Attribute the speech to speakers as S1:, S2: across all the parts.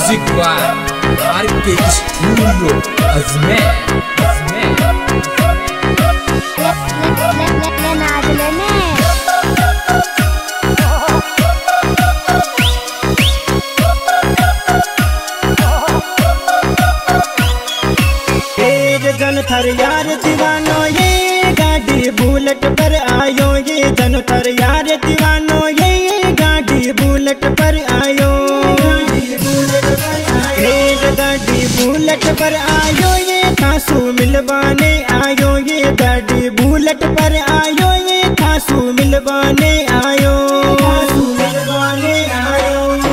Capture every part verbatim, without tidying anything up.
S1: Music by R K studio Ajmer Ajmer
S2: जन थर यार दीवानो ये गाड़ी बुलेट पर आयो ये जन थर यार दीवानो ये गाड़ी बुलेट पर आयो ये गाड़ी बुलेट पर आयो ये थासू मिलवाने आयो ये गाड़ी बुलेट पर आयो ये थासू मिलवाने आयो मिलवाने आयो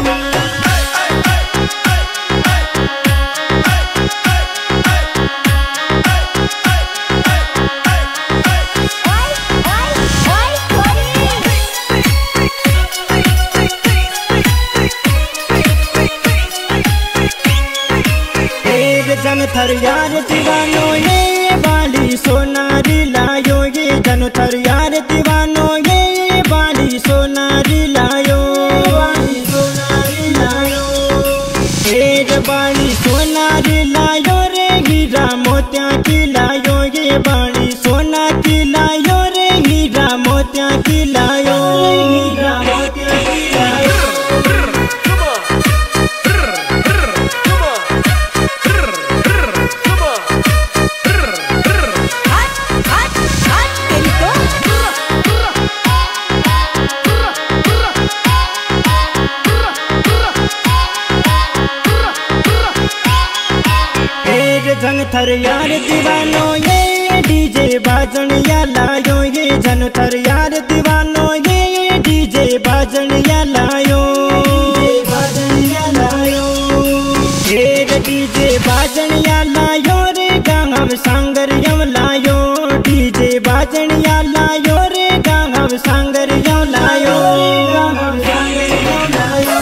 S2: जन थर यार दीवानो ये बाली सोनारी लायो ये जन थर यार दीवानो ये बाली सोनारी लायो बाली सोनारी लायो ये बाली सोनारी लायो रे हीरा मोतिया की लायो ये बाली सोना की लायो रे हीरा मोतिया की लायो हीरा मोतिया की लायो जन थर यार दीवानो ये डीजे बाजन या लायो ये जन थर यार दीवानो ये डीजे बाजन या लायो बाजन या लायो ये डीजे बाजन या लायो रे गाँव सांगर यम लायो डीजे बाजन या लायो रे गाँव सांगर यम लायो गाँव सांगर यम लायो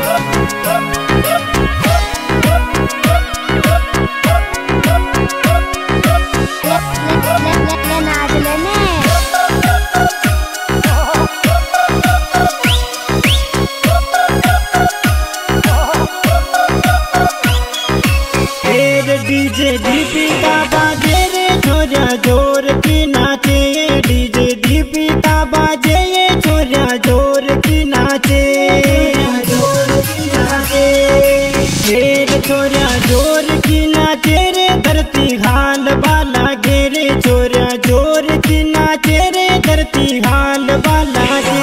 S2: डीजे दीपिका बाजे रे छोरिया जोर की नाचे डीजे दीपिका बाजे ये छोरिया जोर की नाचे जोर की नाचे रे छोरिया जोर की नाचे रे धरती हाल वाला गे रे छोरिया जोर की नाचे रे धरती हाल वाला गे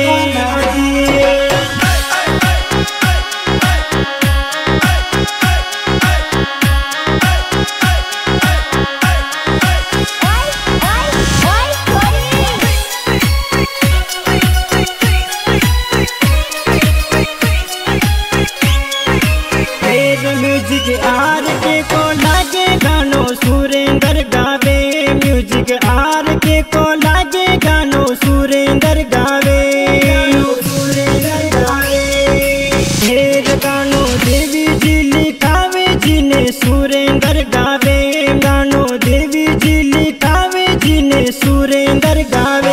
S2: म्यूजिक आर के को लागे गानो सुरेंद्र गावे म्यूजिक आर के को लागे गानो सुरेंद्र गावे सुरेंद्र गावे ढेर गानो देवी जी लिखावे जिने सुरेंद्र गावे गानो देवी जी लिखावे जिने सुरेंद्र गावे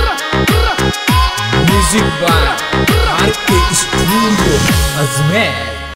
S1: music by R K studio Ajmer.